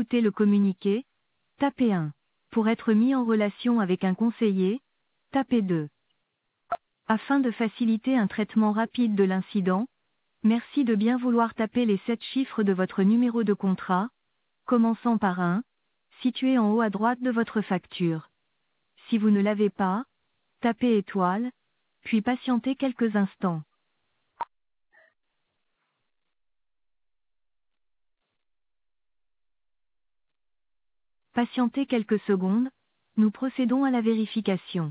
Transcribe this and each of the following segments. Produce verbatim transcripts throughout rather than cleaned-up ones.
écouter le communiqué, tapez un. Pour être mis en relation avec un conseiller, tapez deux. Afin de faciliter un traitement rapide de l'incident, merci de bien vouloir taper les sept chiffres de votre numéro de contrat, commençant par un, situé en haut à droite de votre facture. Si vous ne l'avez pas, tapez étoile, puis patientez quelques instants. Patientez quelques secondes, nous procédons à la vérification.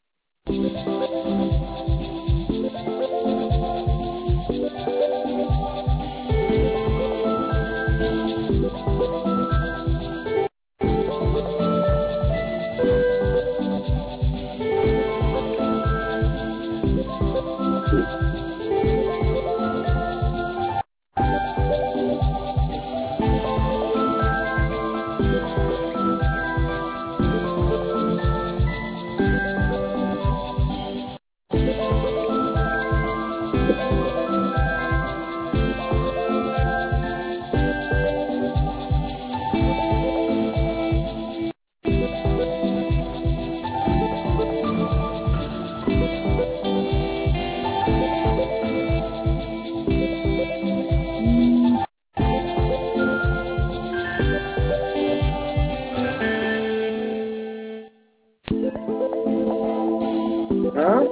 Hein?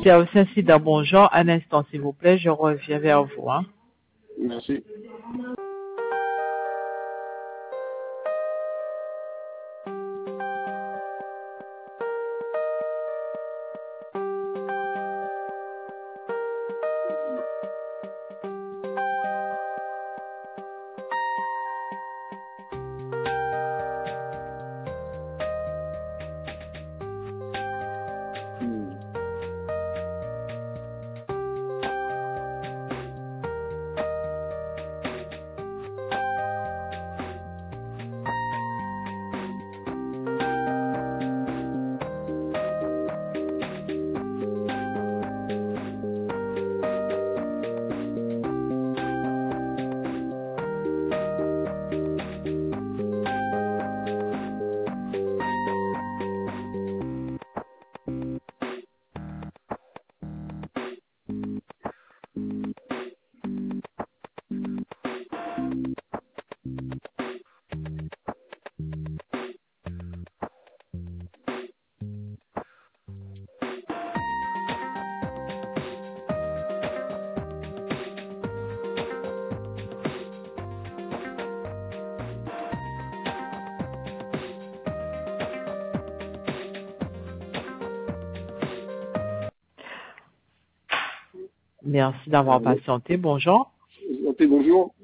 service incident, bonjour. Un instant, s'il vous plaît, je reviens vers vous. Hein. Merci. Merci d'avoir patienté. Bonjour. Ok, bonjour.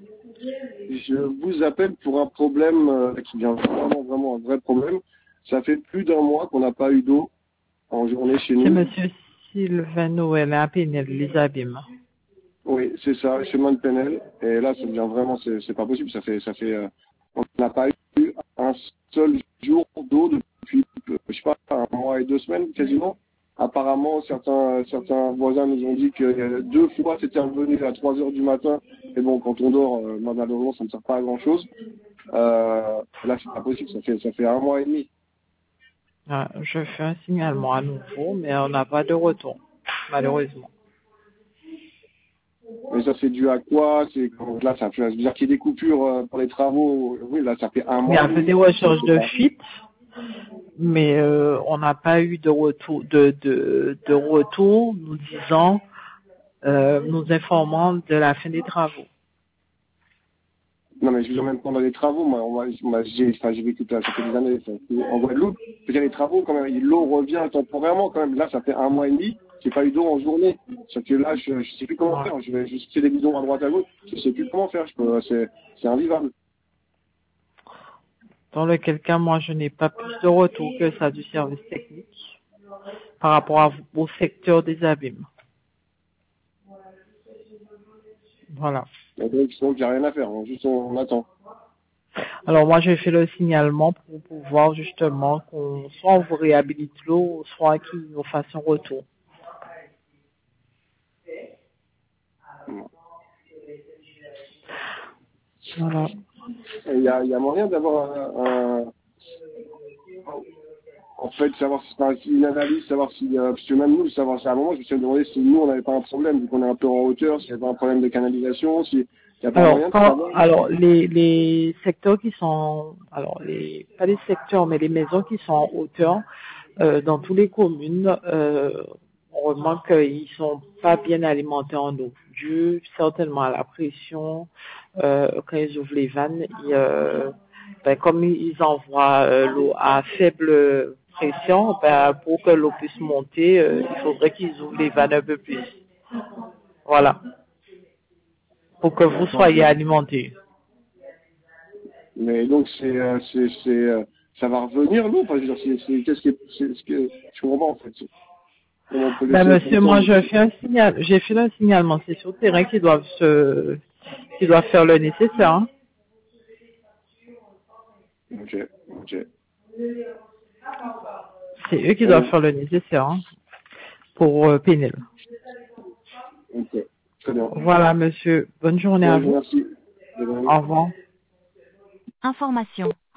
Je vous appelle pour un problème euh, qui vient vraiment, vraiment un vrai problème. Ça fait plus d'un mois qu'on n'a pas eu d'eau en journée chez nous. C'est monsieur Sylvain Noël à Pénel, les abîmes. Oui, c'est ça, chemin de Penel. Et là, ça devient vraiment, c'est, c'est pas possible. Ça fait, ça fait, euh, on n'a pas eu un seul jour d'eau depuis, euh, je sais pas, un mois et deux semaines quasiment. Apparemment, certains, certains voisins nous ont dit que euh, deux fois c'était revenu à trois heures du matin. Et bon, quand on dort, euh, malheureusement, ça ne sert pas à grand chose. Euh, là, c'est pas possible. Ça fait, ça fait un mois et demi. Ah, je fais un signalement à nouveau, mais on n'a pas de retour, malheureusement. Mais ça, c'est dû à quoi? C'est là, ça fait, dire qu'il y ait des coupures euh, pour les travaux. Oui, là, ça fait un Il y mois. avait des recherches de fuite, mais euh, on n'a pas eu de retour, de, de, de retour nous disant, euh, nous informant de la fin des travaux. Non, mais je veux dire, même pendant les travaux, moi, on va, moi j'ai, enfin, j'ai vécu ça, ça fait des années, ça, en Guadeloupe, je veux dire, les travaux, quand même, l'eau revient temporairement, quand même. Là, ça fait un mois et demi, j'ai pas eu d'eau en journée. C'est que là, je, je sais plus comment Ouais. faire. Je vais juste des bidons à droite à gauche. Je sais plus comment faire. Je peux, c'est, c'est invivable. Dans lequel cas, moi, je n'ai pas plus de retour que ça du service technique par rapport à, au secteur des abîmes. Voilà. Et donc, donc, il n'y a rien à faire. On, juste, on, on attend. Alors moi, j'ai fait le signalement pour pouvoir justement qu'on soit on vous réhabilite l'eau, soit qu'il nous fasse un retour. Voilà. Il y a, il y a moyen d'avoir un, un en fait, savoir si c'est une analyse, savoir si, euh, parce que même nous, savoir ça à un moment, je me suis demandé si nous, on n'avait pas un problème, vu qu'on est un peu en hauteur, s'il n'y avait pas un problème de canalisation, s'il n'y a pas Alors, moyen de quand, savoir. alors les, les secteurs qui sont, alors les, pas les secteurs, mais les maisons qui sont en hauteur, euh, dans toutes les communes, euh, on remarque qu'ils sont pas bien alimentés en eau, dû certainement à la pression. Euh, quand ils ouvrent les vannes, ils, euh, ben, comme ils envoient euh, l'eau à faible pression, ben, pour que l'eau puisse monter, euh, il faudrait qu'ils ouvrent les vannes un peu plus. Voilà, pour que vous soyez alimentés. Mais donc, c'est, euh, c'est, c'est, euh, ça va revenir, non? Enfin, je veux dire, c'est, c'est, qu'est-ce que, c'est, ce que, je comprends pas, en fait. Comment on peut Ben, laisser monsieur, moi, je fais un signal, j'ai fait un signalement, c'est sur le terrain qui doivent se, qui doivent faire le nécessaire, hein. Ok, ok. C'est eux qui doivent faire le nécessaire, hein, pour euh, Pénel. Ok, très bien. Voilà, monsieur. Bonne journée Ouais, à vous. merci. Au revoir. Information.